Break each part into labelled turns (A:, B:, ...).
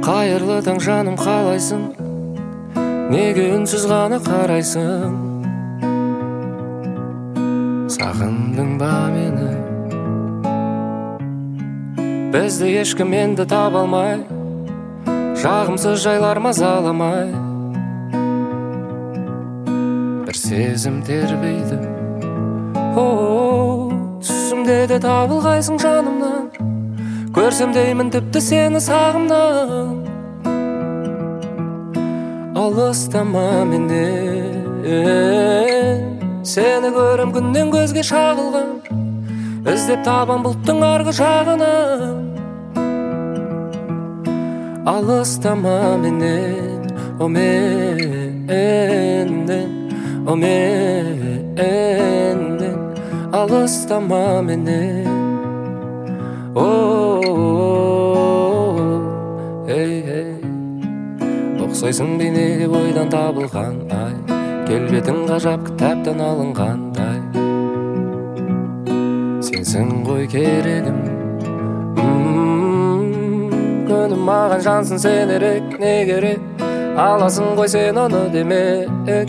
A: Қайырлы таң жаным, қалайсың? Неге үнсіз ғана қарайсың? Сағындың ба мені? Бізді ешкім енді таба алмай, жағымсыз жайлар мазаламай. Бір сезім тербейді, түсімде де табылғайсың жанымнан. Көрсем деймін тіпті сені сағымнан. Алыстама менен, сені көрем күннен көзге шағылған. Іздеп табам бұлттың арғы жағынан. Алыстама менен, о менден, о менден. Алыстама менен, ұқсайсың бейнеге бойдан табылған ай, келбетің ғажап кітаптан алынғандай. Сенсің ғой керегім, күнім маған жансың сен ерек, не керек? Аласың ғой сен оны демек,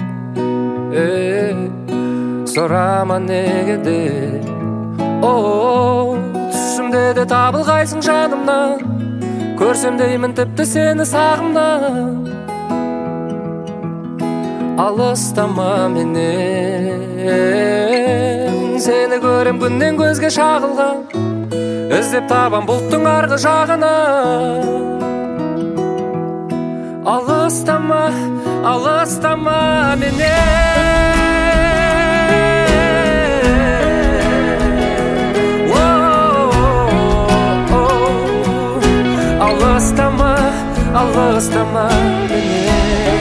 A: сұрама неге де. Түсімде де табылғайсың жанымнан. Көрсем деймін тіпті сені сағымнан. Алыстама менен, сені көрем күннен көзге шағылған. Іздеп табам бұлттың арғы жағынан. Алыстама, алыстама менен. Алыстама, алыстама менен.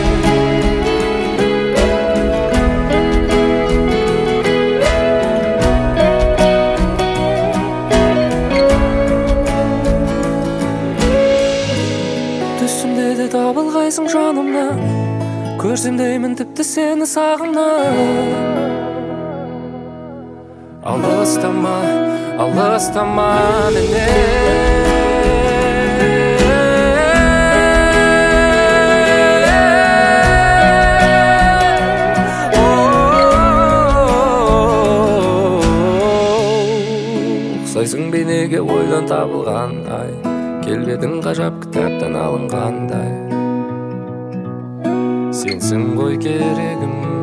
A: Түсімде де табылғайсың жанымнан. Көрсем деймін тіпті сені сағымнан. Алыстама, алыстама менен. Ұқсайсың бейнеге ойдан табылған ай, келбетің ғажап кітаптан алынғандай. Сенсің ғой керегім.